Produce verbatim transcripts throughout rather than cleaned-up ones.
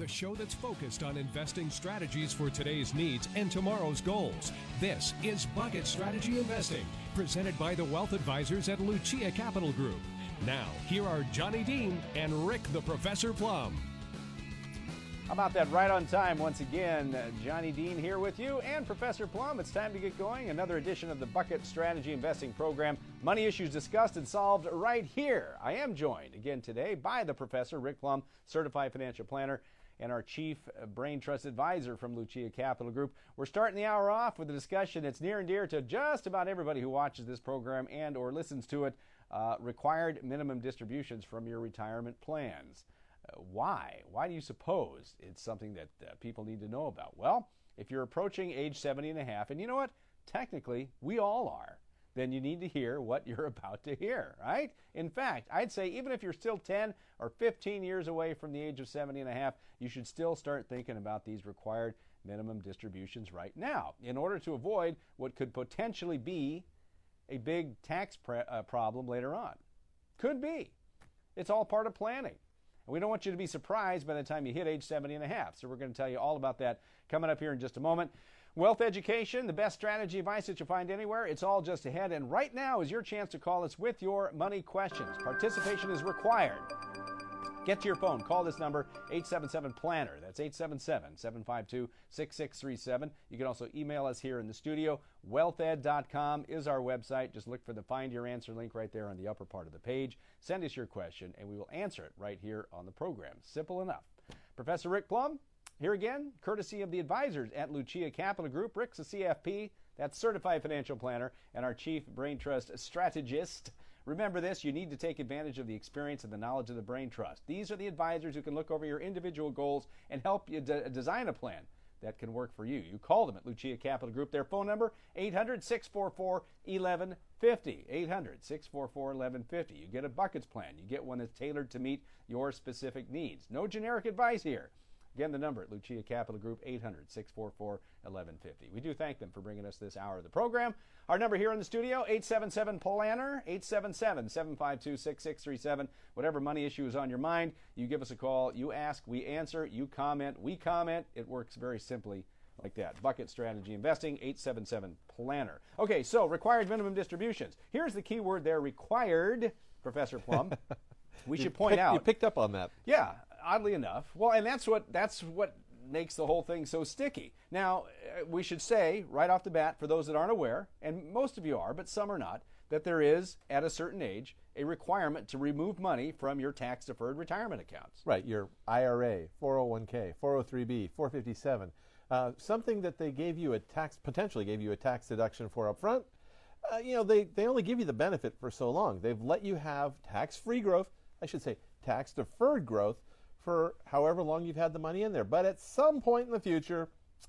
the show that's focused on investing strategies for today's needs and tomorrow's goals. This is Bucket Strategy Investing, presented by the Wealth Advisors at Lucia Capital Group. Now, here are Johnny Dean and Rick the Professor Plum. How about that? Right on time once again. Uh, Johnny Dean here with you and Professor Plum. It's time to get going. Another edition of the Bucket Strategy Investing Program. Money issues discussed and solved right here. I am joined again today by the Professor, Rick Plum, Certified Financial Planner, and our Chief Brain Trust Advisor from Lucia Capital Group. We're starting the hour off with a discussion that's near and dear to just about everybody who watches this program and or listens to it. Uh, required minimum distributions from your retirement plans. Uh, why? Why do you suppose it's something that uh, people need to know about? Well, if you're approaching age seventy and a half, and you know what? Technically, we all are, then you need to hear what you're about to hear, right? In fact, I'd say even if you're still ten or fifteen years away from the age of seventy and a half, you should still start thinking about these required minimum distributions right now in order to avoid what could potentially be a big tax pre- uh, problem later on. Could be. It's all part of planning. And we don't want you to be surprised by the time you hit age seventy and a half. So we're going to tell you all about that coming up here in just a moment. Wealth education, the best strategy advice that you'll find anywhere. It's all just ahead. And right now is your chance to call us with your money questions. Participation is required. Get to your phone. Call this number, eight seven seven planner. That's eight seven seven, seven five two, six six three seven. You can also email us here in the studio. wealth ed dot com is our website. Just look for the Find Your Answer link right there on the upper part of the page. Send us your question, and we will answer it right here on the program. Simple enough. Professor Rick Plum, here again, courtesy of the advisors at Lucia Capital Group. Rick's a C F P, that's Certified Financial Planner, and our Chief Brain Trust Strategist. Remember this, you need to take advantage of the experience and the knowledge of the Brain Trust. These are the advisors who can look over your individual goals and help you de- design a plan that can work for you. You call them at Lucia Capital Group. Their phone number, eight hundred, six four four, one one five zero. eight hundred, six four four, one one five zero. You get a buckets plan. You get one that's tailored to meet your specific needs. No generic advice here. Again, the number at Lucia Capital Group, eight hundred, six four four, one one five zero. We do thank them for bringing us this hour of the program. Our number here in the studio, eight seven seven, planner, eight seven seven, seven five two, six six three seven. Whatever money issue is on your mind, you give us a call, you ask, we answer, you comment, we comment. It works very simply like that. Bucket Strategy Investing, eight seven seven, planner. Okay, so required minimum distributions. Here's the key word there, required, Professor Plum. We should point pick, out. You picked up on that. Yeah, oddly enough. Well, and that's what that's what makes the whole thing so sticky. Now, we should say right off the bat, for those that aren't aware, and most of you are, but some are not, that there is, at a certain age, a requirement to remove money from your tax-deferred retirement accounts. Right, your I R A, four oh one k, four oh three b, four fifty-seven, uh, something that they gave you a tax, potentially gave you a tax deduction for up front. Uh, you know, they, they only give you the benefit for so long. They've let you have tax-free growth, I should say tax-deferred growth, for however long you've had the money in there. But at some point in the future,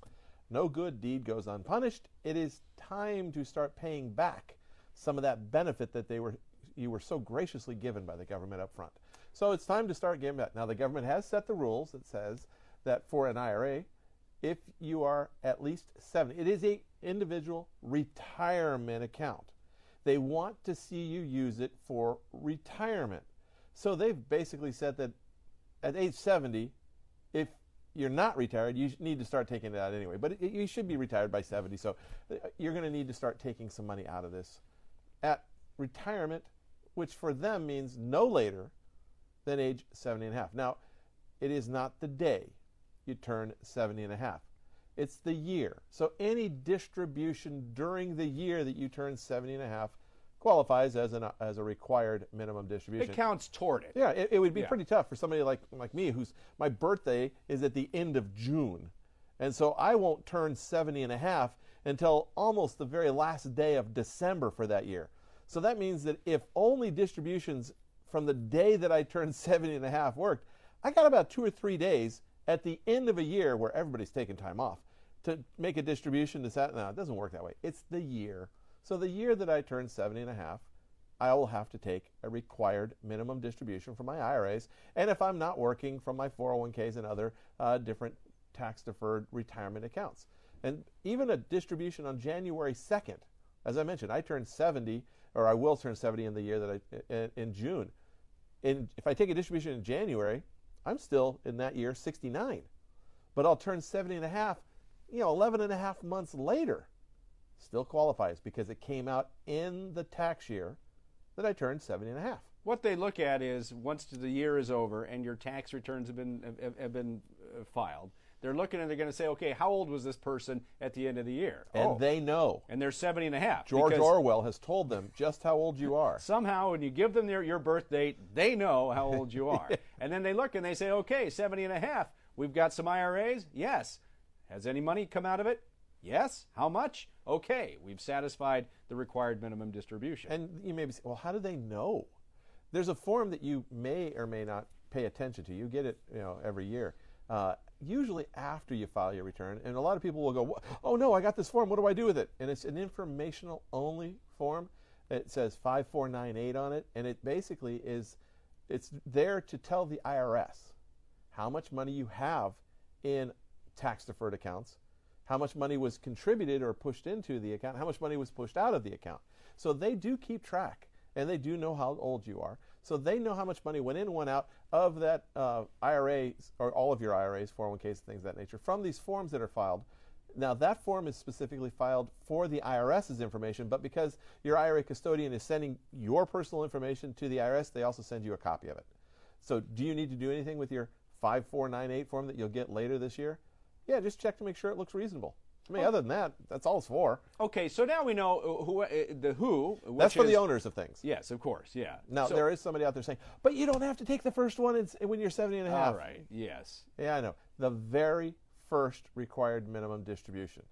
no good deed goes unpunished. It is time to start paying back some of that benefit that they were you were so graciously given by the government up front. So it's time to start giving back. Now, the government has set the rules that says that for an I R A, if you are at least seventy, it is a individual retirement account. They want to see you use it for retirement. So they've basically said that at age seventy, if you're not retired, you need to start taking it out anyway. But it, you should be retired by seventy, so you're going to need to start taking some money out of this at retirement, which for them means no later than age seventy and a half. Now, it is not the day you turn seventy and a half. It's the year. So any distribution during the year that you turn seventy and a half qualifies as an as a required minimum distribution. It counts toward it. Yeah, it, it would be yeah. pretty tough for somebody like like me, whose my birthday is at the end of June, and so I won't turn seventy and a half until almost the very last day of December for that year. So that means that if only distributions from the day that I turned seventy and a half worked, I got about two or three days at the end of a year where everybody's taking time off to make a distribution to that. No, it doesn't work that way. It's the year. So the year that I turn seventy and a half, I will have to take a required minimum distribution from my I R As. And if I'm not working, from my four oh one k's and other uh, different tax-deferred retirement accounts. And even a distribution on January second, as I mentioned, I turned seventy, or I will turn seventy in the year that I, in, in June. And if I take a distribution in January, I'm still in that year sixty-nine, but I'll turn seventy and a half, you know, eleven and a half months later. Still qualifies because it came out in the tax year that I turned seventy and a half. What they look at is once the year is over and your tax returns have been have, have been uh, filed, they're looking and they're going to say, okay, how old was this person at the end of the year? And oh, they know. and they're seventy and a half. George Orwell has told them just how old you are. Somehow, when you give them their, your birth date, they know how old you are. And then they look and they say, okay, seventy and a half. We've got some I R As? Yes. Has any money come out of it? Yes. How much? Okay. We've satisfied the required minimum distribution. And you may be saying, well, how do they know? There's a form that you may or may not pay attention to. You get it, you know, every year. Uh, usually after you file your return, and a lot of people will go, oh no, I got this form, what do I do with it? And it's an informational only form. It says five four nine eight on it, and it basically is, it's there to tell the I R S how much money you have in tax deferred accounts, how much money was contributed or pushed into the account, how much money was pushed out of the account. So they do keep track, and they do know how old you are. So they know how much money went in, went out of that uh, I R A, or all of your I R As, four oh one Ks, things of that nature, from these forms that are filed. Now, that form is specifically filed for the IRS's information, but because your I R A custodian is sending your personal information to the I R S, they also send you a copy of it. So do you need to do anything with your five four nine eight form that you'll get later this year? Yeah, just check to make sure it looks reasonable. I mean, other than that, that's all it's for. Okay, so now we know who, uh, the who. Which that's for is, the owners of things. Yes, of course, yeah. Now, so, there is somebody out there saying, but you don't have to take the first one when you're seventy and a half. All right, yes. Yeah, I know. The very first required minimum distribution.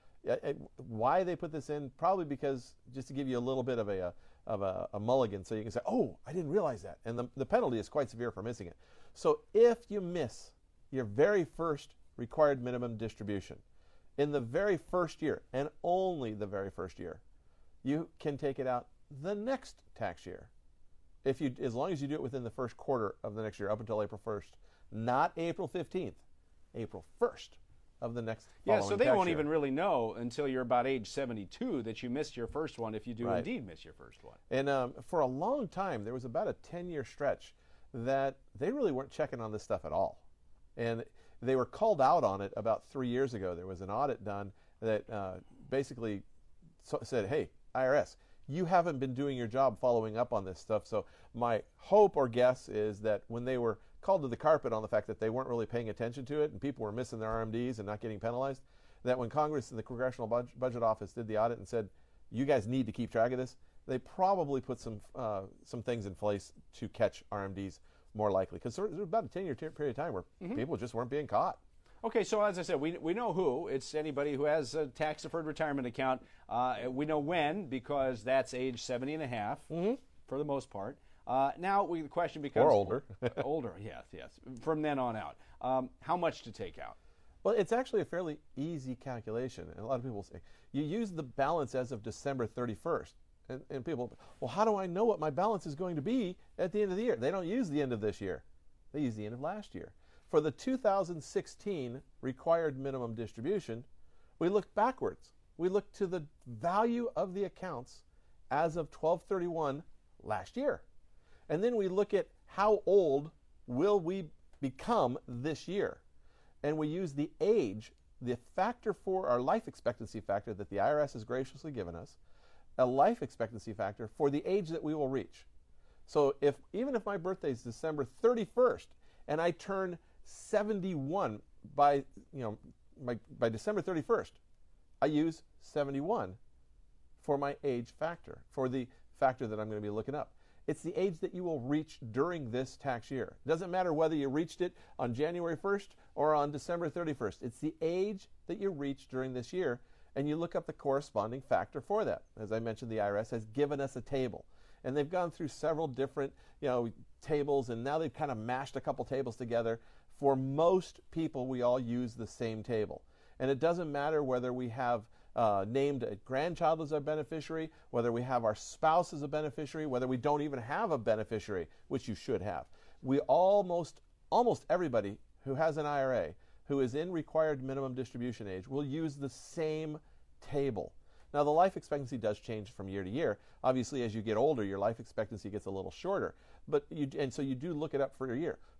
Why they put this in? Probably because, just to give you a little bit of a, of a, a mulligan, so you can say, oh, I didn't realize that. And the, the penalty is quite severe for missing it. So if you miss your very first required minimum distribution, in the very first year, and only the very first year, you can take it out the next tax year. If you, as long as you do it within the first quarter of the next year, up until April first, not April fifteenth, April first of the next Yeah, so they tax won't year. even really know until you're about age seventy-two that you missed your first one, if you do Right. indeed miss your first one. And um, for a long time, there was about a ten-year stretch that they really weren't checking on this stuff at all. And they were called out on it about three years ago. There was an audit done that uh, basically so said, hey, I R S, you haven't been doing your job following up on this stuff. So my hope or guess is that when they were called to the carpet on the fact that they weren't really paying attention to it and people were missing their R M Ds and not getting penalized, that when Congress and the Congressional Bud- Budget Office did the audit and said, you guys need to keep track of this, they probably put some uh, some things in place to catch R M Ds more likely. Because there was about a ten-year t- period of time where mm-hmm. people just weren't being caught. Okay, so as I said, we we know who. It's anybody who has a tax-deferred retirement account. Uh, we know when, because that's age seventy and a half, mm-hmm. for the most part. Uh, now we, the question becomes... Or older. older, yes, yes. From then on out. Um, how much to take out? Well, it's actually a fairly easy calculation. And a lot of people say, you use the balance as of December thirty-first. And, and people, well, how do I know what my balance is going to be at the end of the year? They don't use the end of this year. They use the end of last year. For the two thousand sixteen required minimum distribution, we look backwards. We look to the value of the accounts as of twelve thirty-one last year. And then we look at how old will we become this year. And we use the age, the factor for our life expectancy factor that the I R S has graciously given us, a life expectancy factor for the age that we will reach. So if even if my birthday is December thirty-first and I turn seventy-one by, you know, my, by December thirty-first, I use seventy-one for my age factor, for the factor that I'm going to be looking up. It's the age that you will reach during this tax year. It doesn't matter whether you reached it on January first or on December thirty-first. It's the age that you reach during this year, and you look up the corresponding factor for that. As I mentioned, the I R S has given us a table, and they've gone through several different, you know, tables, and now they've kind of mashed a couple tables together. For most people, we all use the same table, and it doesn't matter whether we have uh, named a grandchild as our beneficiary, whether we have our spouse as a beneficiary, whether we don't even have a beneficiary, which you should have. We almost, almost everybody who has an I R A who is in required minimum distribution age will use the same table. Now, the life expectancy does change from year to year. Obviously, as you get older, your life expectancy gets a little shorter, but you, and so you do look it up for your year.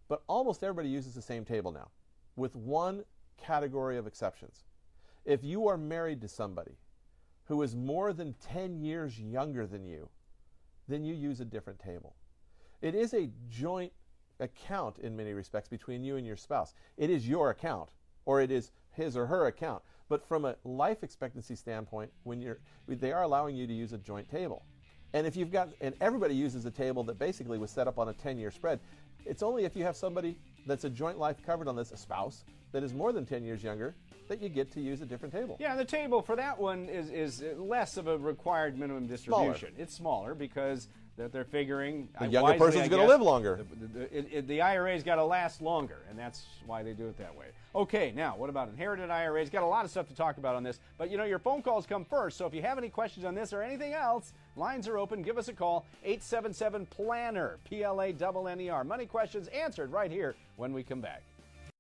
but almost everybody uses the same table now, with one category of exceptions. If you are married to somebody who is more than ten years younger than you, then you use a different table. It is a joint account in many respects between you and your spouse. It is your account, or it is his or her account. But from a life expectancy standpoint, when you're, they are allowing you to use a joint table. And if you've got, and everybody uses a table that basically was set up on a ten-year spread. It's only if you have somebody that's a joint life covered on this, a spouse, that is more than ten years younger, that you get to use a different table. Yeah, the table for that one is, is less of a required minimum distribution. Smaller. It's smaller because that they're figuring the younger wisely, person's going to live longer. The, the, it, it, the I R A's got to last longer, and that's why they do it that way. Okay, now what about inherited I R As? Got a lot of stuff to talk about on this, but you know your phone calls come first. So if you have any questions on this or anything else, lines are open. Give us a call, eight seven seven planner, P L A N N E R. Money questions answered right here when we come back.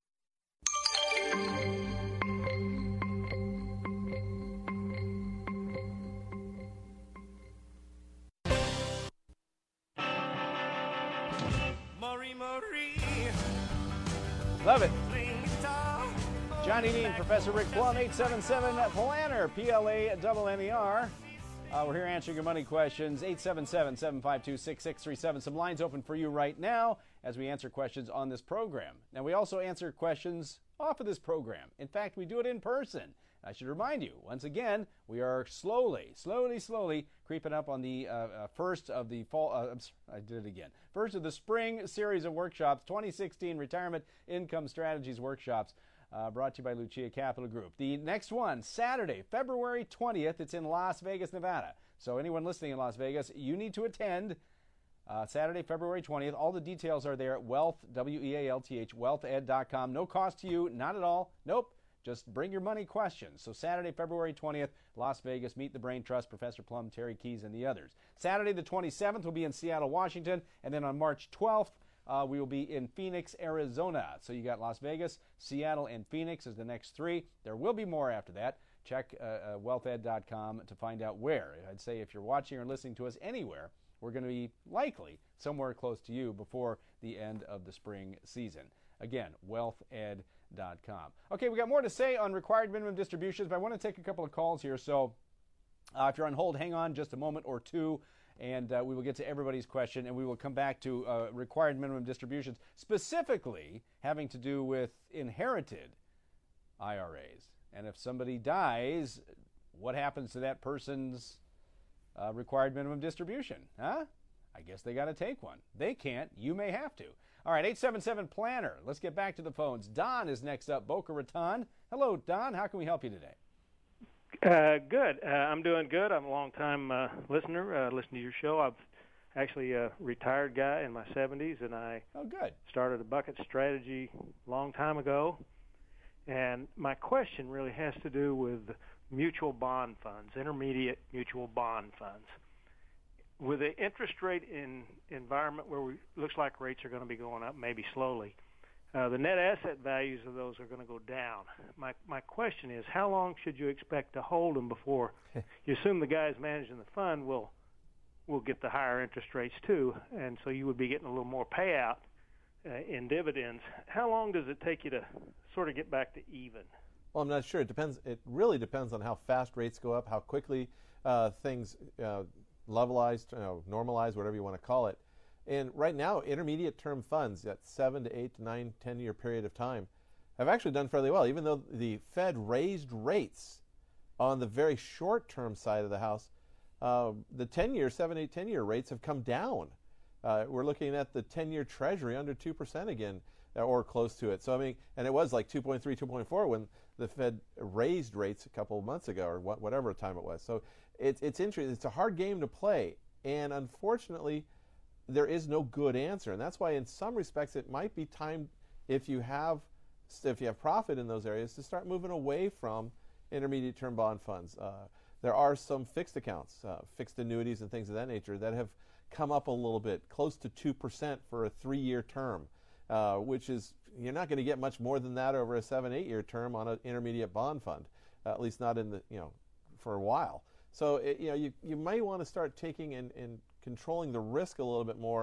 Love it. Johnny Dean, Professor Rick Plum, eight seven seven planner, P L A N N E R. Uh, we're here answering your money questions, eight seven seven, seven five two, six six three seven. Some lines open for you right now as we answer questions on this program. Now, we also answer questions off of this program. In fact, we do it in person. I should remind you, once again, we are slowly, slowly, slowly creeping up on the uh, uh, first of the fall, uh, I'm sorry, I did it again, first of the spring series of workshops, twenty sixteen Retirement Income Strategies Workshops, uh, brought to you by Lucia Capital Group. The next one, Saturday, February twentieth, it's in Las Vegas, Nevada. So anyone listening in Las Vegas, you need to attend uh, Saturday, February twentieth. All the details are there at Wealth, W E A L T H, wealth ed dot com. No cost to you, not at all. Nope. Just bring your money questions. So Saturday, February twentieth, Las Vegas, meet the Brain Trust, Professor Plum, Terry Keys, and the others. Saturday the twenty-seventh will be in Seattle, Washington, and then on March twelfth, uh, we will be in Phoenix, Arizona. So you got Las Vegas, Seattle, and Phoenix as the next three. There will be more after that. Check uh, uh, wealth ed dot com to find out where. I'd say if you're watching or listening to us anywhere, we're going to be likely somewhere close to you before the end of the spring season. Again, wealth ed dot com. Okay, we got more to say on required minimum distributions, but I want to take a couple of calls here. So uh, if you're on hold, hang on just a moment or two, and uh, we will get to everybody's question, and we will come back to uh, required minimum distributions, specifically having to do with inherited I R As. And if somebody dies, what happens to that person's uh, required minimum distribution? Huh? I guess they got to take one. They can't. You may have to. All right, eight seven seven planner. Let's get back to the phones. Don is next up, Boca Raton. Hello, Don. How can we help you today? Uh, good. Uh, I'm doing good. I'm a long-time uh, listener, uh, listen to your show. I've actually a retired guy in my seventies, and I oh, good. started a bucket strategy a long time ago. And my question really has to do with mutual bond funds, intermediate mutual bond funds. With the interest rate in environment where we looks like rates are going to be going up, maybe slowly, uh, the net asset values of those are going to go down. My my question is, how long should you expect to hold them before you assume the guys managing the fund will will get the higher interest rates too, and so you would be getting a little more payout uh, in dividends? How long does it take you to sort of get back to even? Well, I'm not sure. It depends. It really depends on how fast rates go up, how quickly uh, things uh, levelized, you know, normalized, whatever you want to call it. And right now, intermediate term funds, that seven to eight to nine, ten year period of time, have actually done fairly well. Even though the Fed raised rates on the very short term side of the house, uh, the ten year, seven, eight, ten year rates have come down. Uh, we're looking at the ten year Treasury under two percent again, or close to it. So, I mean, and it was like two point three, two point four when the Fed raised rates a couple of months ago, or what, whatever time it was. So it's, it's interesting. It's a hard game to play. And unfortunately, there is no good answer. And that's why in some respects it might be time, if you have if you have profit in those areas, to start moving away from intermediate term bond funds. Uh, there are some fixed accounts, uh, fixed annuities and things of that nature that have come up a little bit, close to two percent for a three-year term. Uh, which is, you're not going to get much more than that over a seven, eight year term on an intermediate bond fund, uh, at least not in the, you know, for a while. So, it, you know, you, you might want to start taking and, and controlling the risk a little bit more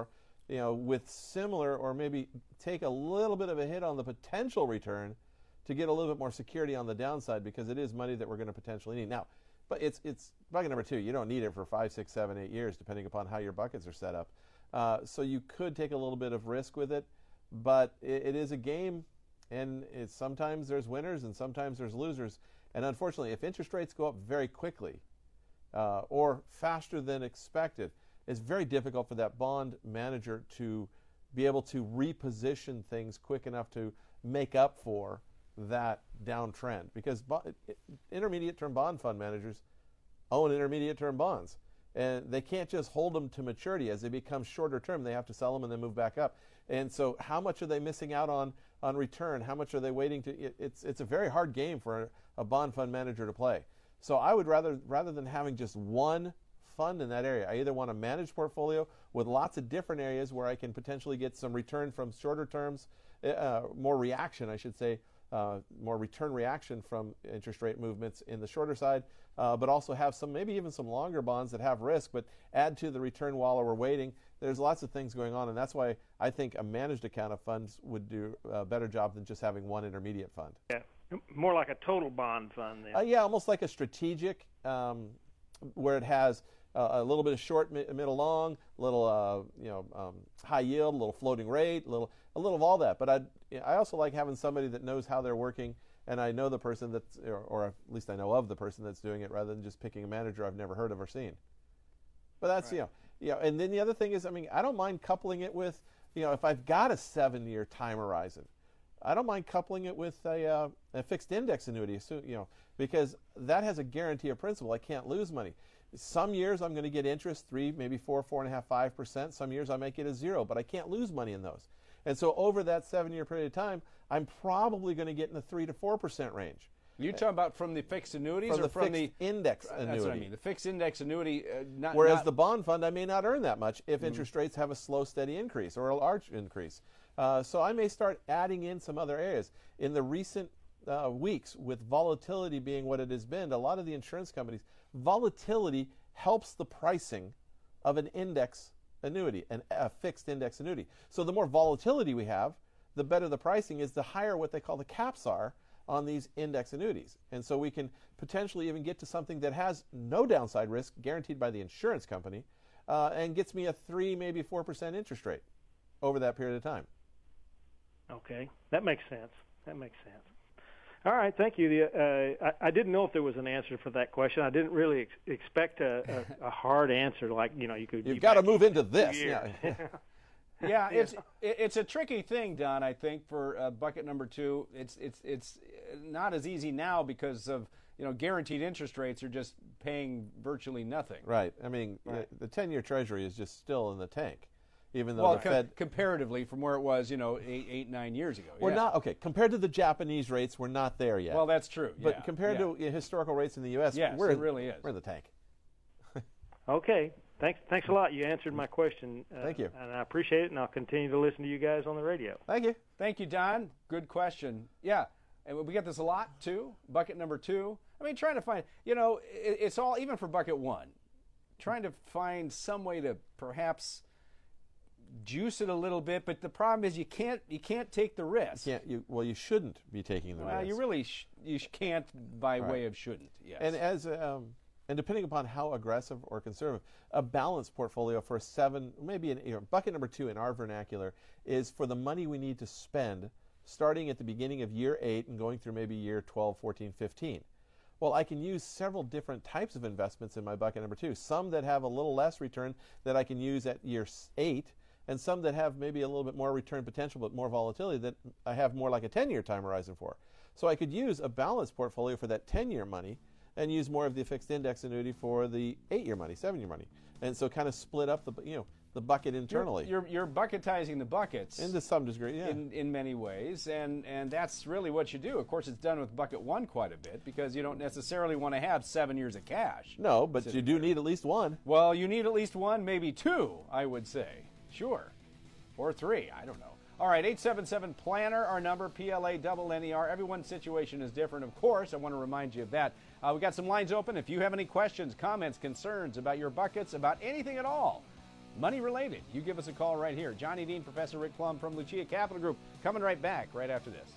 you know, with similar or maybe take a little bit of a hit on the potential return to get a little bit more security on the downside, because it is money that we're going to potentially need. Now, but it's it's bucket number two. You don't need it for five, six, seven, eight years, depending upon how your buckets are set up. Uh, so you could take a little bit of risk with it, but it, it is a game, and it's, sometimes there's winners and sometimes there's losers. And unfortunately, if interest rates go up very quickly uh, or faster than expected, it's very difficult for that bond manager to be able to reposition things quick enough to make up for that downtrend, because bo- intermediate term bond fund managers own intermediate term bonds, and they can't just hold them to maturity. As they become shorter term, they have to sell them and then move back up. And so how much are they missing out on on return? How much are they waiting to it, it's it's a very hard game for a, a bond fund manager to play. So I would rather rather than having just one fund in that area, I either want a managed portfolio with lots of different areas where I can potentially get some return from shorter terms, uh, more reaction, I should say, Uh, more return reaction from interest rate movements in the shorter side, uh, but also have some, maybe even some longer bonds that have risk, but add to the return while we're waiting. There's lots of things going on, and that's why I think a managed account of funds would do a better job than just having one intermediate fund. Yeah, more like a total bond fund then. Uh, yeah, almost like a strategic, um, where it has uh, a little bit of short, mid, middle, long, a little uh, you know um, high yield, a little floating rate, a little a little of all that. But I I also like having somebody that knows how they're working, and I know the person that's, or, or at least I know of the person that's doing it, rather than just picking a manager I've never heard of or seen. But that's, right. you know, yeah. And then the other thing is, I mean, I don't mind coupling it with, you know, if I've got a seven-year time horizon, I don't mind coupling it with a, uh, a fixed index annuity, so, you know, because that has a guarantee of principal. I can't lose money. Some years I'm going to get interest, three, maybe four, four and a half, five percent. Some years I might get a zero, but I can't lose money in those. And so over that seven-year period of time, I'm probably going to get in the three to four percent range. You talking about from the fixed annuities from or the from fixed the index annuity? That's what I mean. The fixed index annuity. Uh, not, Whereas not, the bond fund, I may not earn that much if mm-hmm. interest rates have a slow, steady increase or a large increase. Uh, so I may start adding in some other areas. In the recent uh, weeks, with volatility being what it has been, a lot of the insurance companies, volatility helps the pricing of an index annuity, an, a fixed index annuity. So the more volatility we have, the better the pricing is, the higher what they call the caps are on these index annuities. And so we can potentially even get to something that has no downside risk guaranteed by the insurance company, uh, and gets me a three, maybe four percent interest rate over that period of time. Okay, that makes sense. That makes sense. All right, thank you. The, uh, I, I didn't know if there was an answer for that question. I didn't really ex- expect a, a, a hard answer, like, you know, you could. You've you got to move into this. Yeah. Yeah, it's it's a tricky thing, Don. I think for uh, bucket number two, it's it's it's not as easy now because of, you know, guaranteed interest rates are just paying virtually nothing. Right. I mean, Right. the ten-year Treasury is just still in the tank, even though Well, the co- Fed. comparatively from where it was, you know, eight, eight nine years ago. We're yeah. not okay compared to the Japanese rates. We're not there yet. Well, that's true. but yeah, compared yeah. to historical rates in the U S, Yes, we're it in, really is. We're in the tank. Okay, thanks. Thanks a lot. You answered my question. Uh, Thank you. and I appreciate it. And I'll continue to listen to you guys on the radio. Thank you. Thank you, Don. Good question. Yeah, and we get this a lot too. Bucket number two. I mean, trying to find, you know, it, it's all, even for bucket one, trying to find some way to perhaps juice it a little bit. But the problem is you can't you can't take the risk. You can't, you, well, you shouldn't be taking the Well, risk. you really sh- you sh- can't by Right. way of shouldn't. Yes. And as um, and depending upon how aggressive or conservative, a balanced portfolio for a seven, maybe an, you know, bucket number two in our vernacular is for the money we need to spend starting at the beginning of year eight and going through maybe year twelve, fourteen, fifteen. Well, I can use several different types of investments in my bucket number two. Some that have a little less return that I can use at year eight, and some that have maybe a little bit more return potential but more volatility that I have more like a ten-year time horizon for. So I could use a balanced portfolio for that ten-year money and use more of the fixed index annuity for the eight-year money, seven-year money. And so kind of split up the, you know, the bucket internally. You're, you're, you're bucketizing the buckets. And to some degree, yeah. In, in many ways, and, and that's really what you do. Of course, it's done with bucket one quite a bit because you don't necessarily want to have seven years of cash. No, but you do need at least one. Well, you need at least one, maybe two, I would say. Sure. Or three, I don't know. All right, eight seven seven planner, our number, P L A N N E R. Everyone's situation is different, of course. I want to remind you of that. Uh, we got some lines open. If you have any questions, comments, concerns about your buckets, about anything at all, money related, you give us a call right here. Johnny Dean, Professor Rick Plum from Lucia Capital Group, coming right back right after this.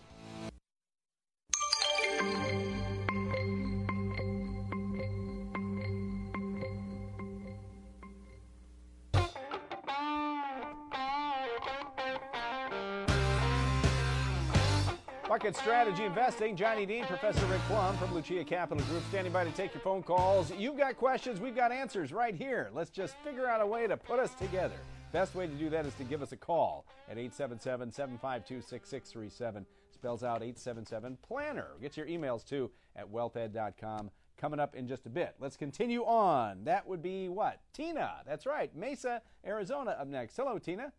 Bucket Strategy Investing, Johnny Dean, Professor Rick Plum from Lucia Capital Group, standing by to take your phone calls. You've got questions, we've got answers right here. Let's just figure out a way to put us together. Best way to do that is to give us a call at eight seven seven, seven five two, six six three seven. Spells out eight seven seven, planner. Get your emails too at wealth ed dot com. Coming up in just a bit. Let's continue on. That would be what? Tina. That's right. Mesa, Arizona up next. Hello, Tina.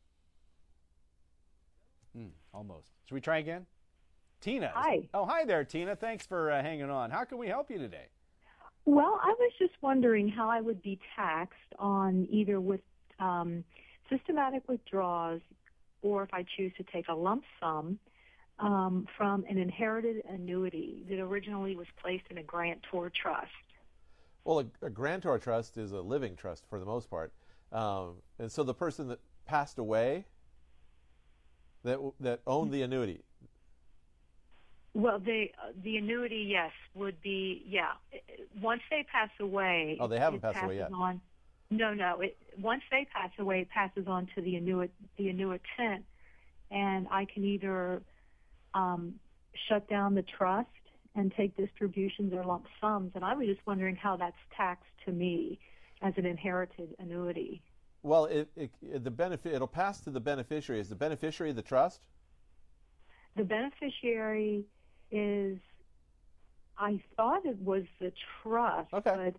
Hmm, almost. Should we try again? Tina. Hi. Oh, hi there, Tina. Thanks for uh, hanging on. How can we help you today? Well, I was just wondering how I would be taxed on either with um, systematic withdrawals or if I choose to take a lump sum um, from an inherited annuity that originally was placed in a grantor trust. Well, a, a grantor trust is a living trust for the most part. Um, and so the person that passed away that that owned the annuity. Well, they, uh, the annuity, yes, would be, yeah. Once they pass away. Oh, they haven't it passed away yet. On, no, no. It, once they pass away, it passes on to the annuit, the annuitant, and I can either um, shut down the trust and take distributions or lump sums. And I was just wondering how that's taxed to me as an inherited annuity. Well, it, it, the benefit it'll pass to the beneficiary. Is the beneficiary the trust? The beneficiary is, I thought it was the trust. Okay. But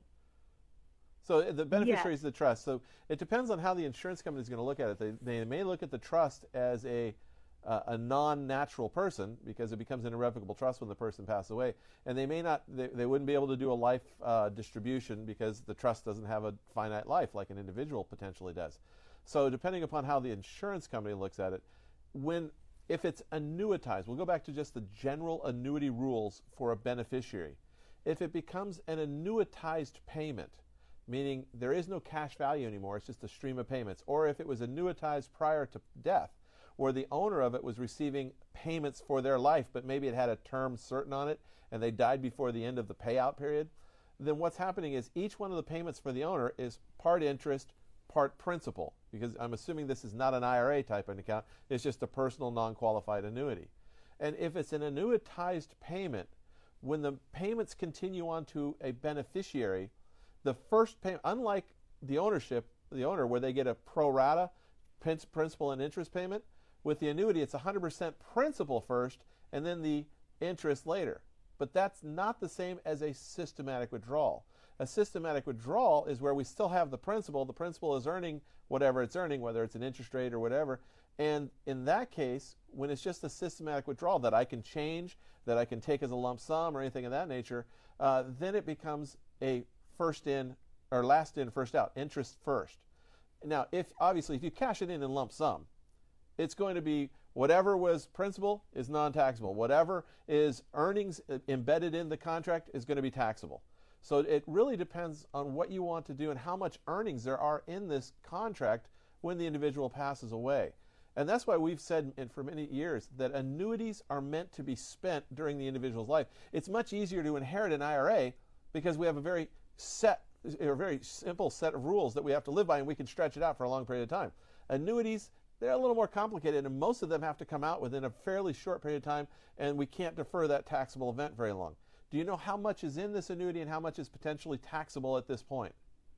so the beneficiary yes. is the trust. So it depends on how the insurance company is going to look at it. They, they may look at the trust as a uh, a non-natural person because it becomes an irrevocable trust when the person passes away, and they may not. They, they wouldn't be able to do a life uh, distribution because the trust doesn't have a finite life like an individual potentially does. So depending upon how the insurance company looks at it, when if it's annuitized, we'll go back to just the general annuity rules for a beneficiary. If it becomes an annuitized payment, meaning there is no cash value anymore, it's just a stream of payments, or if it was annuitized prior to death, where the owner of it was receiving payments for their life, but maybe it had a term certain on it, and they died before the end of the payout period, then what's happening is each one of the payments for the owner is part interest, part principal, because I'm assuming this is not an I R A type of account, it's just a personal non-qualified annuity. And if it's an annuitized payment, when the payments continue on to a beneficiary, the first payment, unlike the ownership, the owner where they get a pro rata principal and interest payment, with the annuity it's one hundred percent principal first and then the interest later. But that's not the same as a systematic withdrawal. A systematic withdrawal is where we still have the principal. The principal is earning whatever it's earning, whether it's an interest rate or whatever. And in that case, when it's just a systematic withdrawal that I can change, that I can take as a lump sum or anything of that nature, uh, then it becomes a first in or last in, first out, interest first. Now, if obviously if you cash it in in lump sum, it's going to be whatever was principal is non-taxable. Whatever is earnings embedded in the contract is going to be taxable. So it really depends on what you want to do and how much earnings there are in this contract when the individual passes away. And that's why we've said for many years that annuities are meant to be spent during the individual's life. It's much easier to inherit an I R A because we have a very set, a very simple set of rules that we have to live by, and we can stretch it out for a long period of time. Annuities, they're a little more complicated, and most of them have to come out within a fairly short period of time, and we can't defer that taxable event very long. Do you know how much is in this annuity and how much is potentially taxable at this point?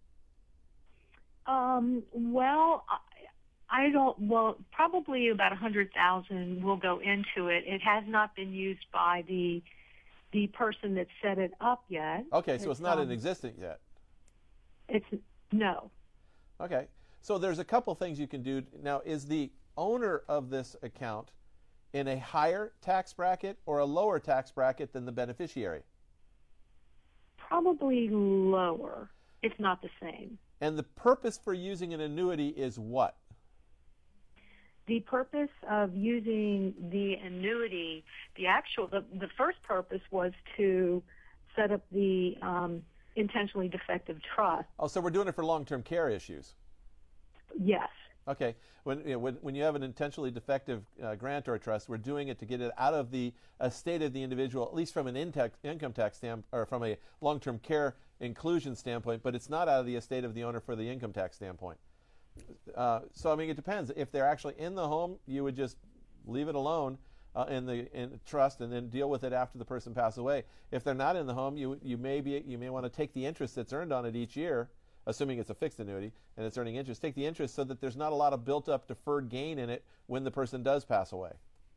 Um, well, I, I don't, well, probably about one hundred thousand dollars will go into it. It has not been used by the the person that set it up yet. Okay, so it's, it's not um, in existence yet. It's, no. Okay, so there's a couple things you can do. Now, is the owner of this account in a higher tax bracket or a lower tax bracket than the beneficiary? Probably lower. It's not the same. And the purpose for using an annuity is what? The purpose of using the annuity, the actual, the, the first purpose was to set up the um, intentionally defective trust. Oh, so we're doing it for long-term care issues. Yes. Okay. When, you know, when when you have an intentionally defective uh, grant or trust, we're doing it to get it out of the estate of the individual, at least from an in income tax standpoint, or from a long-term care inclusion standpoint. But it's not out of the estate of the owner for the income tax standpoint. Uh, so I mean, it depends. If they're actually in the home, you would just leave it alone uh, in the in trust, and then deal with it after the person passes away. If they're not in the home, you you may be you may want to take the interest that's earned on it each year, assuming it's a fixed annuity and it's earning interest. Take the interest so that there's not a lot of built-up deferred gain in it when the person does pass away.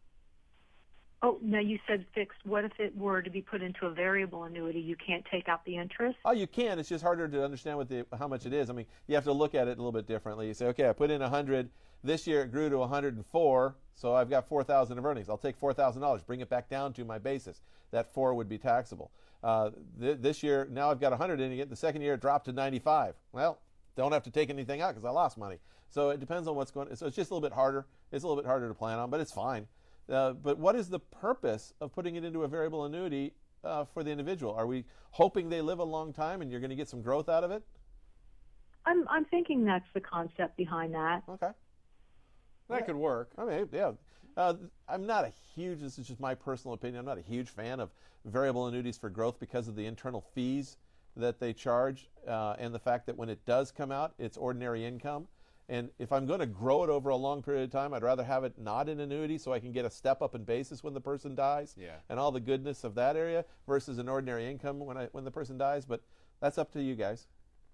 Oh, now you said fixed. What if it were to be put into a variable annuity? You can't take out the interest? Oh, you can. It's just harder to understand what the, how much it is. I mean, you have to look at it a little bit differently. You say, okay, I put in one hundred. This year it grew to one hundred four, so I've got four thousand of earnings. I'll take four thousand dollars, bring it back down to my basis. That four would be taxable. Uh, th this year, now I've got one hundred in it. The second year it dropped to ninety-five. Well, don't have to take anything out because I lost money. So it depends on what's going on. So it's just a little bit harder. It's a little bit harder to plan on, but it's fine. Uh, but what is the purpose of putting it into a variable annuity uh, for the individual? Are we hoping they live a long time and you're going to get some growth out of it? I'm I'm thinking that's the concept behind that. Okay. That could work. I mean, yeah. Uh, I'm not a huge, this is just my personal opinion, I'm not a huge fan of variable annuities for growth because of the internal fees that they charge uh, and the fact that when it does come out, it's ordinary income. And if I'm going to grow it over a long period of time, I'd rather have it not in annuity so I can get a step up in basis when the person dies yeah. and all the goodness of that area versus an ordinary income when I when the person dies. But that's up to you guys.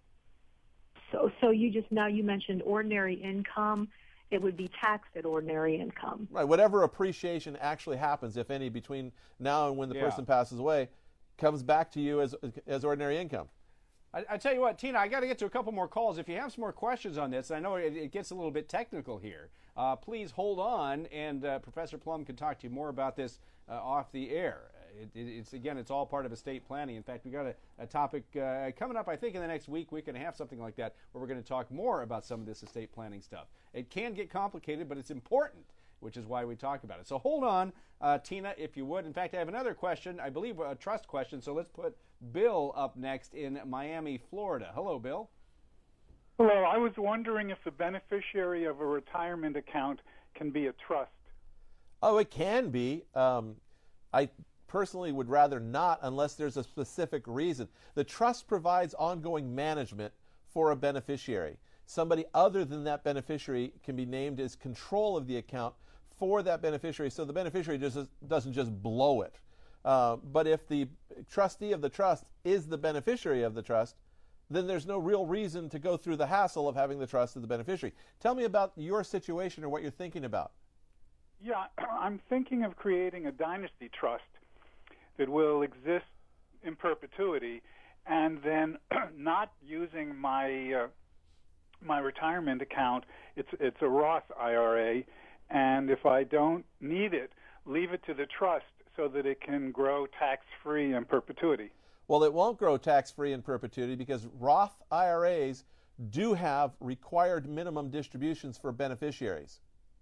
So, so you just now you mentioned ordinary income. It would be taxed at ordinary income. Right. Whatever appreciation actually happens, if any, between now and when the yeah. person passes away, comes back to you as as ordinary income. I, I tell you what, Tina, I got to get to a couple more calls. If you have some more questions on this, I know it, it gets a little bit technical here. Uh, please hold on, and uh, Professor Plum can talk to you more about this uh, off the air. It, it, it's again, it's all part of estate planning. In fact, we got a, a topic uh, coming up, I think, in the next week, week and a half, something like that, where we're going to talk more about some of this estate planning stuff. It can get complicated, but it's important, which is why we talk about it. So hold on, uh, Tina, if you would. In fact, I have another question, I believe a trust question, so let's put Bill up next in Miami, Florida. Hello, Bill. Hello. I was wondering if the beneficiary of a retirement account can be a trust. Oh, it can be. Um, I personally would rather not unless there's a specific reason. The trust provides ongoing management for a beneficiary. Somebody other than that beneficiary can be named as control of the account for that beneficiary, so the beneficiary just doesn't just blow it. Uh, but if the trustee of the trust is the beneficiary of the trust, then there's no real reason to go through the hassle of having the trust of the beneficiary. Tell me about your situation or what you're thinking about. Yeah, I'm thinking of creating a dynasty trust that will exist in perpetuity, and then not using my uh, my retirement account. It's it's a Roth I R A, and if I don't need it, leave it to the trust so that it can grow tax-free in perpetuity. Well, it won't grow tax-free in perpetuity because Roth I R As do have required minimum distributions for beneficiaries.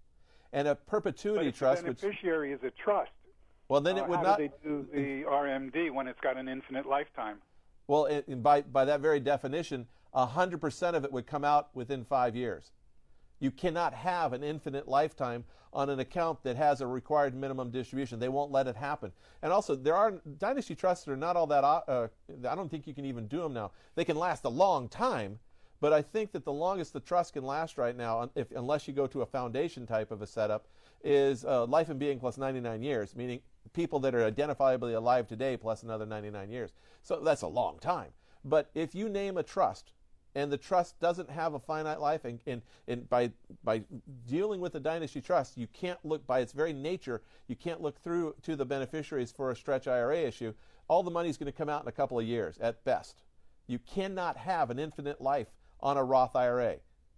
And a perpetuity but if trust, the beneficiary which, is a trust, well, then it uh, would how not. do they do the R M D when it's got an infinite lifetime? Well, it, by by that very definition, one hundred percent of it would come out within five years. You cannot have an infinite lifetime on an account that has a required minimum distribution. They won't let it happen. And also, there are dynasty trusts that are not all that, uh, I don't think you can even do them now. They can last a long time, but I think that the longest the trust can last right now, if, unless you go to a foundation type of a setup, is uh, life and being plus ninety-nine years, meaning people that are identifiably alive today plus another ninety-nine years. So that's a long time. But if you name a trust, and the trust doesn't have a finite life, and, and, and by by dealing with the dynasty trust, you can't look, by its very nature, you can't look through to the beneficiaries for a stretch I R A issue. All the money's going to come out in a couple of years at best. You cannot have an infinite life on a Roth I R A.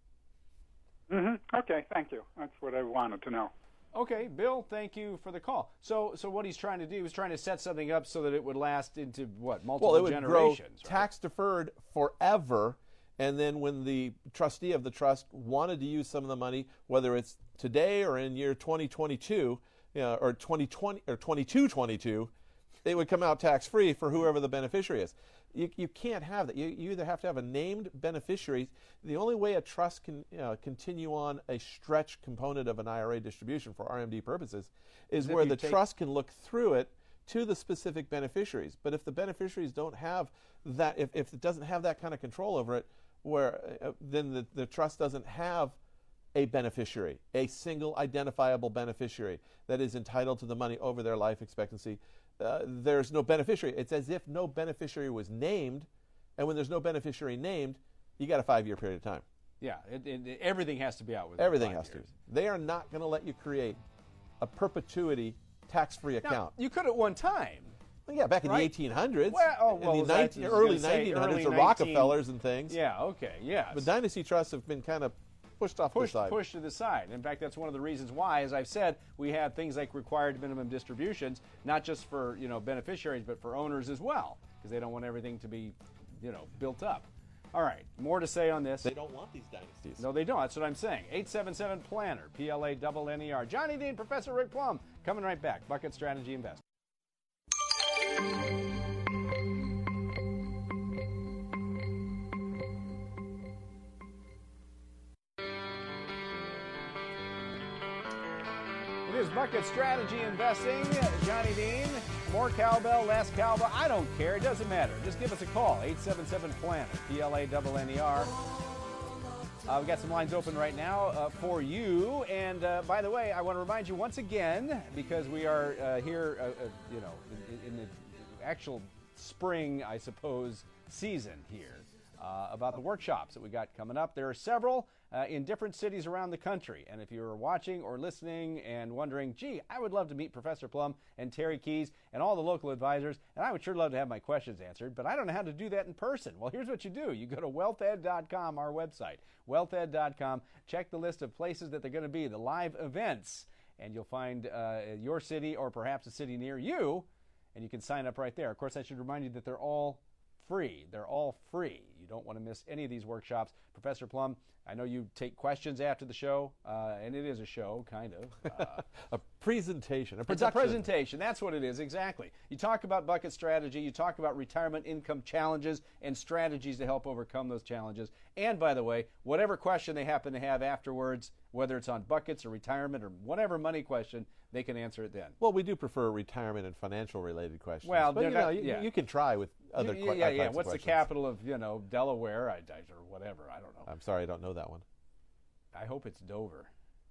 Mm-hmm. Okay, thank you. That's what I wanted to know. Okay, Bill, thank you for the call. So, so what he's trying to do is trying to set something up so that it would last into what, multiple well, it would generations, grow tax deferred forever. And then when the trustee of the trust wanted to use some of the money, whether it's today or in year twenty twenty-two, you know, or twenty twenty or twenty-two twenty-two, it would come out tax-free for whoever the beneficiary is. You, you can't have that. You, you either have to have a named beneficiary. The only way a trust can uh, continue on a stretch component of an I R A distribution for R M D purposes is where the trust can look through it to the specific beneficiaries. But if the beneficiaries don't have that, if, if it doesn't have that kind of control over it, where uh, then the, the trust doesn't have a beneficiary, a single identifiable beneficiary that is entitled to the money over their life expectancy, uh, there's no beneficiary. It's as if no beneficiary was named, and when there's no beneficiary named, you got a five-year period of time. Yeah, it, it, everything has to be out with everything five has years. to. They are not going to let you create a perpetuity tax-free account. Now, you could at one time. Well, yeah, back in right? the eighteen hundreds, well, oh, well, in the that, nineteen, early say, nineteen hundreds, early the nineteen Rockefellers and things. Yeah, okay, yes. But dynasty trusts have been kind of pushed off pushed, to the side. pushed to the side. In fact, that's one of the reasons why, as I've said, we have things like required minimum distributions, not just for you know beneficiaries, but for owners as well, because they don't want everything to be, you know, built up. All right, more to say on this. They don't want these dynasties. No, they don't. That's what I'm saying. eight seven seven planner, P L A N N E R. Johnny Dean, Professor Rick Plum, coming right back. Bucket Strategy Investing. It is Bucket Strategy Investing. Johnny Dean. More cowbell, less cowbell. I don't care. It doesn't matter. Just give us a call. eight seven seven planner, P L A N N E R. Uh, we've got some lines open right now uh, for you. And uh, by the way, I want to remind you once again, because we are uh, here, uh, uh, you know, in, in the actual spring, I suppose, season here, uh, about the workshops that we got coming up. There are several uh, in different cities around the country. And if you're watching or listening and wondering, gee, I would love to meet Professor Plum and Terry Keys and all the local advisors, and I would sure love to have my questions answered, but I don't know how to do that in person. Well, here's what you do. You go to wealth ed dot com, our website, wealth ed dot com, check the list of places that they're going to be, the live events, and you'll find uh, your city or perhaps a city near you, and you can sign up right there. Of course, I should remind you that they're all free. They're all free. You don't want to miss any of these workshops. Professor Plum, I know you take questions after the show, uh, and it is a show, kind of. Uh, a presentation, a It's a presentation. That's what it is, exactly. You talk about bucket strategy. You talk about retirement income challenges and strategies to help overcome those challenges. And, by the way, whatever question they happen to have afterwards, whether it's on buckets or retirement or whatever money question, they can answer it then. Well, we do prefer retirement and financial-related questions. Well, but you, not, know, you, yeah. you can try with other yeah, questions. Yeah, yeah. What's the capital of, you know, Delaware I, I, or whatever? I don't know. I'm sorry, I don't know that one. I hope it's Dover.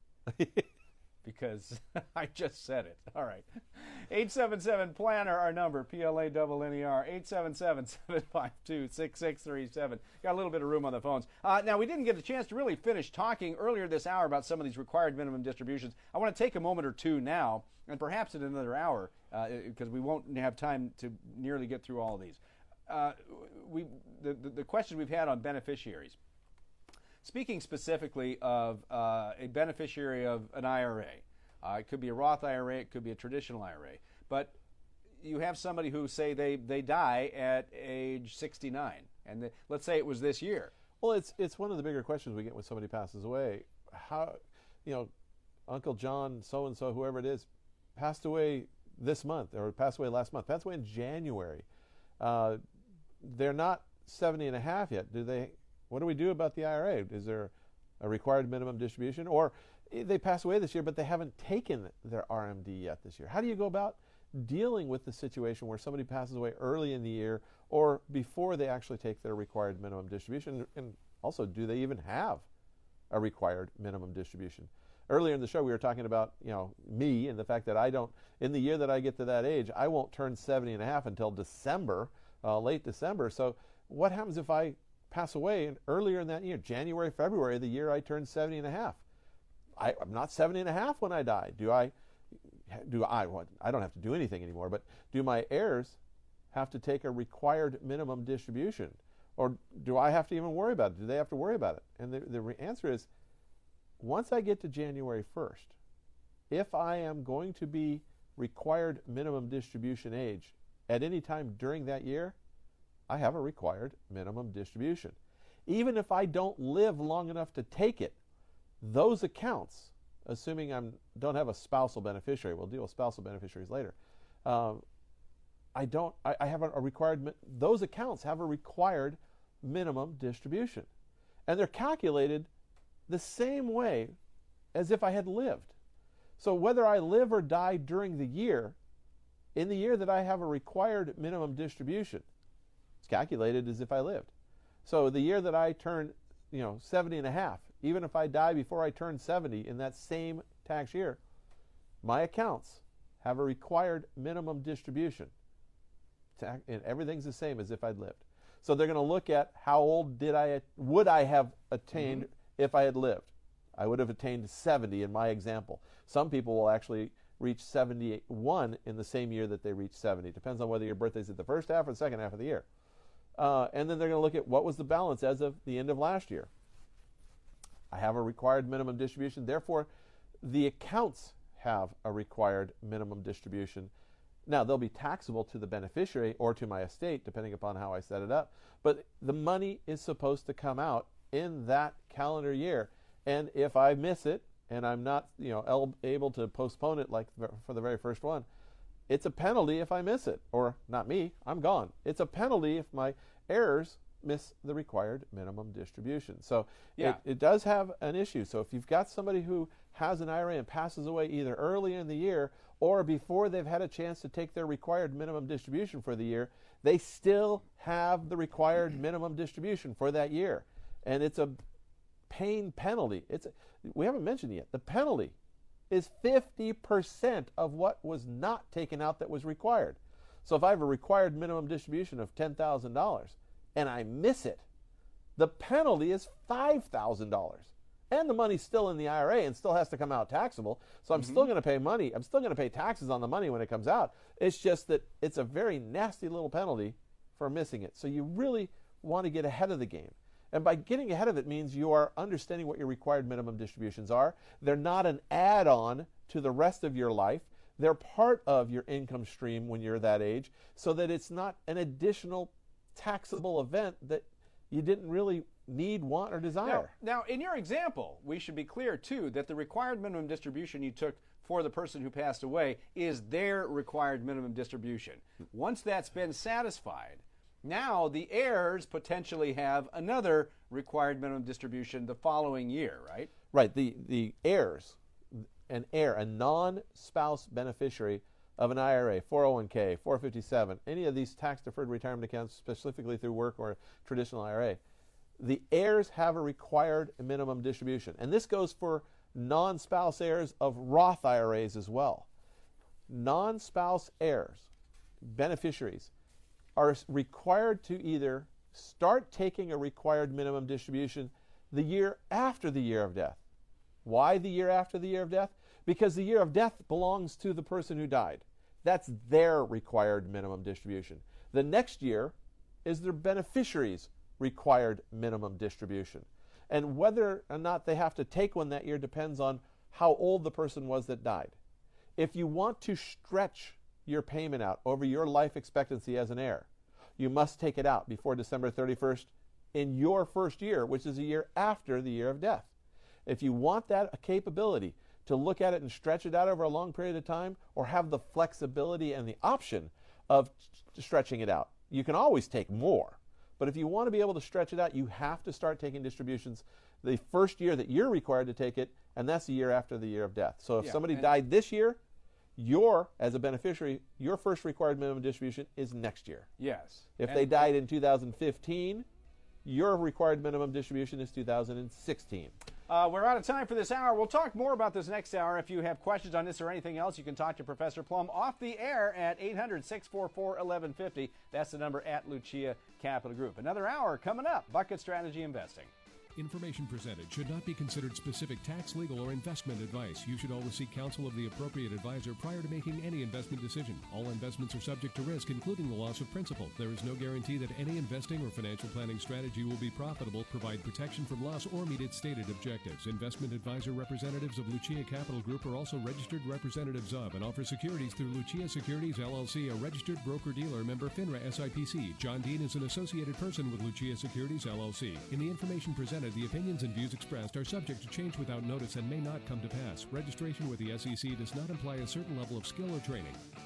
Because I just said it. All right. eight seven seven planner, our number, P L A N N E R, eight seven seven, seven five two, six six three seven. Got a little bit of room on the phones. Uh, now, we didn't get a chance to really finish talking earlier this hour about some of these required minimum distributions. I want to take a moment or two now, and perhaps in another hour, because uh, we won't have time to nearly get through all of these. Uh, we the, the, the questions we've had on beneficiaries. Speaking specifically of uh, a beneficiary of an I R A, uh, it could be a Roth I R A, it could be a traditional I R A, but you have somebody who say they, they die at age sixty-nine, and the, let's say it was this year. Well, it's it's one of the bigger questions we get when somebody passes away. How, you know, Uncle John, so and so, whoever it is, passed away this month or passed away last month, passed away in January. Uh, they're not seventy and a half yet. Do they? What do we do about the I R A? Is there a required minimum distribution? Or they pass away this year, but they haven't taken their R M D yet this year. How do you go about dealing with the situation where somebody passes away early in the year or before they actually take their required minimum distribution? And also, do they even have a required minimum distribution? Earlier in the show, we were talking about, you know, me and the fact that I don't, in the year that I get to that age, I won't turn seventy and a half until December, uh, late December. So what happens if I pass away and earlier in that year, January, February, the year I turned seventy and a half? I, I'm not seventy and a half when I die. Do I, do I, well, I don't have to do anything anymore, but do my heirs have to take a required minimum distribution? Or do I have to even worry about it? Do they have to worry about it? And the, the answer is, once I get to January first, if I am going to be required minimum distribution age at any time during that year, I have a required minimum distribution. Even if I don't live long enough to take it, those accounts, assuming I don't have a spousal beneficiary, we'll deal with spousal beneficiaries later, um, I don't, I, I have a, a required, those accounts have a required minimum distribution. And they're calculated the same way as if I had lived. So whether I live or die during the year, in the year that I have a required minimum distribution, it's calculated as if I lived. So the year that I turn, you know, seventy and a half, even if I die before I turn seventy in that same tax year, my accounts have a required minimum distribution. And everything's the same as if I'd lived. So they're going to look at how old did I, would I have attained mm-hmm. if I had lived. I would have attained seventy in my example. Some people will actually reach seventy-one in the same year that they reach seventy. Depends on whether your birthday's at the first half or the second half of the year. Uh, and then they're going to look at what was the balance as of the end of last year. I have a required minimum distribution. Therefore, the accounts have a required minimum distribution. Now, they'll be taxable to the beneficiary or to my estate, depending upon how I set it up. But the money is supposed to come out in that calendar year. And if I miss it, and I'm not, you know, el- able to postpone it like for the very first one, it's a penalty if I miss it. Or not me, I'm gone. It's a penalty if my heirs miss the required minimum distribution. So yeah. it, it does have an issue. So if you've got somebody who has an I R A and passes away either early in the year or before they've had a chance to take their required minimum distribution for the year, they still have the required minimum distribution for that year. And it's a pain penalty. It's a, we haven't mentioned yet. The penalty is fifty percent of what was not taken out that was required. So if I have a required minimum distribution of ten thousand dollars and I miss it, the penalty is five thousand dollars. And the money's still in the I R A and still has to come out taxable. So I'm mm-hmm. still going to pay money. I'm still going to pay taxes on the money when it comes out. It's just that it's a very nasty little penalty for missing it. So you really want to get ahead of the game. And by getting ahead of it means you are understanding what your required minimum distributions are. They're not an add-on to the rest of your life. They're part of your income stream when you're that age, so that it's not an additional taxable event that you didn't really need, want, or desire. Now, now, in your example, we should be clear, too, that the required minimum distribution you took for the person who passed away is their required minimum distribution. Once that's been satisfied, now the heirs potentially have another required minimum distribution the following year, right? Right. The, the heirs, an heir, a non-spouse beneficiary of an I R A, four oh one k, four fifty-seven, any of these tax-deferred retirement accounts, specifically through work or traditional I R A, the heirs have a required minimum distribution. And this goes for non-spouse heirs of Roth I R As as well. Non-spouse heirs, beneficiaries, are required to either start taking a required minimum distribution the year after the year of death. Why the year after the year of death? Because the year of death belongs to the person who died. That's their required minimum distribution. The next year is their beneficiary's required minimum distribution. And whether or not they have to take one that year depends on how old the person was that died. If you want to stretch your payment out over your life expectancy as an heir, you must take it out before December thirty-first in your first year, which is a year after the year of death. If you want that capability to look at it and stretch it out over a long period of time, or have the flexibility and the option of stretching it out, you can always take more. But if you want to be able to stretch it out, you have to start taking distributions the first year that you're required to take it, and that's the year after the year of death. So if yeah, somebody died this year, your, as a beneficiary, your first required minimum distribution is next year. Yes. If and they died in two thousand fifteen, your required minimum distribution is two thousand sixteen. Uh, we're out of time for this hour. We'll talk more about this next hour. If you have questions on this or anything else, you can talk to Professor Plum off the air at eight hundred, six four four, eleven fifty. That's the number at Lucia Capital Group. Another hour coming up. Bucket Strategy Investing. Information presented should not be considered specific tax, legal, or investment advice. You should always seek counsel of the appropriate advisor prior to making any investment decision. All investments are subject to risk, including the loss of principal. There is no guarantee that any investing or financial planning strategy will be profitable, provide protection from loss, or meet its stated objectives. Investment advisor representatives of Lucia Capital Group are also registered representatives of and offer securities through Lucia Securities, L L C, a registered broker-dealer, member FINRA S I P C. John Dean is an associated person with Lucia Securities, L L C. In the information presented, the opinions and views expressed are subject to change without notice and may not come to pass. Registration with the S E C does not imply a certain level of skill or training.